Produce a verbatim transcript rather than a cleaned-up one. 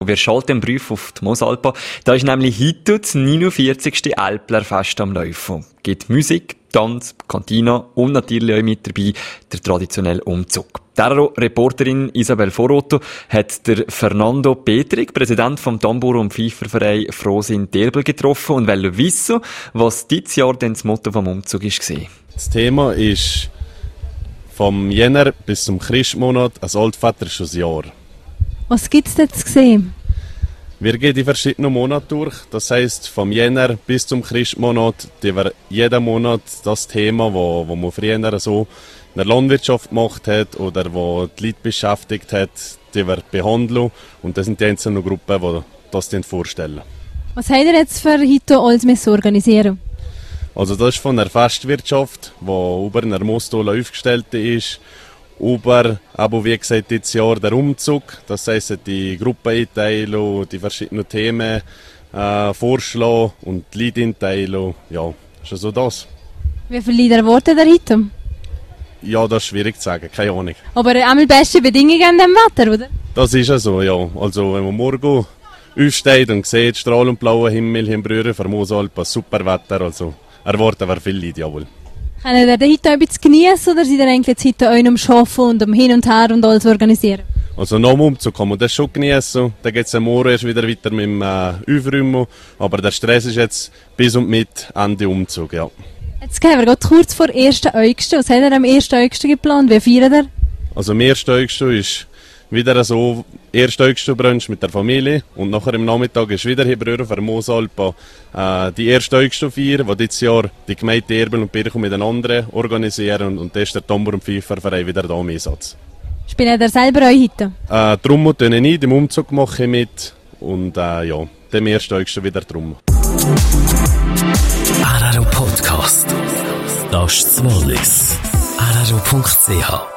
Wir schalten den Brief auf die Mosalpa. Da ist nämlich heute das neunundvierzigste Älplerfest am Laufen. Es gibt Musik, Tanz, Kantine und natürlich auch mit dabei der traditionelle Umzug. Die Reporterin Isabel Vorotto hat der Fernando Petrig, Präsident vom Tambour- und Pfeiferverein Frohsinn Derbel, getroffen und wollte wissen, was dieses Jahr denn das Motto vom Umzug war. Das Thema ist vom Jänner bis zum Christmonat ein altväterisches Jahr. Was gibt es denn zu sehen? Wir gehen die verschiedenen Monate durch. Das heisst, vom Jänner bis zum Christmonat, die wir jeden Monat das Thema, wo, wo man früher so in der Landwirtschaft gemacht hat oder wo die Leute beschäftigt hat, die wir behandeln. Und das sind die einzelnen Gruppen, die das vorstellen. Was habt ihr jetzt für heute alles müssen organisieren? Also das ist von der Festwirtschaft, die über einer Mostola aufgestellt ist. Über, aber wie gesagt, dieses Jahr der Umzug, das heisst die Gruppeneinteilung, die verschiedenen Themen äh, vorschlagen und die Liedeinteilung, ja, ist also das. Wie viele Lieder erwartet ihr heute? Ja, das ist schwierig zu sagen, keine Ahnung. Aber einmal beste Bedingungen an dem Wetter, oder? Das ist ja so, ja. Also wenn man morgen aufsteht und sieht, strahlend blauer Himmel hier im Brühren, für Mosalpa, super Wetter, also erwarten wir viele Leute, jawohl. Können ihr heute etwas genießen oder seid ihr eigentlich jetzt heute auch am Arbeiten und am Hin und Her und alles organisieren? Also nach dem Umzug kann man das schon genießen. Dann geht es am Morgen erst wieder weiter mit dem äh, Aufräumen. Aber der Stress ist jetzt bis und mit Ende Umzug, ja. Jetzt gehen wir gerade kurz vor ersten August. Was habt ihr am ersten August geplant? Wie feiert ihr? Also am ersten August ist wieder so ersten August-Brunch mit der Familie und nachher im Nachmittag ist wieder hier Brüder für Mosalpa äh, die erste August-Feier, die dieses Jahr die Gemeinde Derbel und Birchum miteinander organisieren und, und das ist der Tambour- und Pfeiferverein wieder da im Einsatz. Spielt ihr selber auch heute? Äh, Trommel tue ich nicht, im Umzug mache ich mit und äh, ja, dem ersten August wieder Trommel. R R O Podcast. Das ist das Wallis. R R O Punkt C H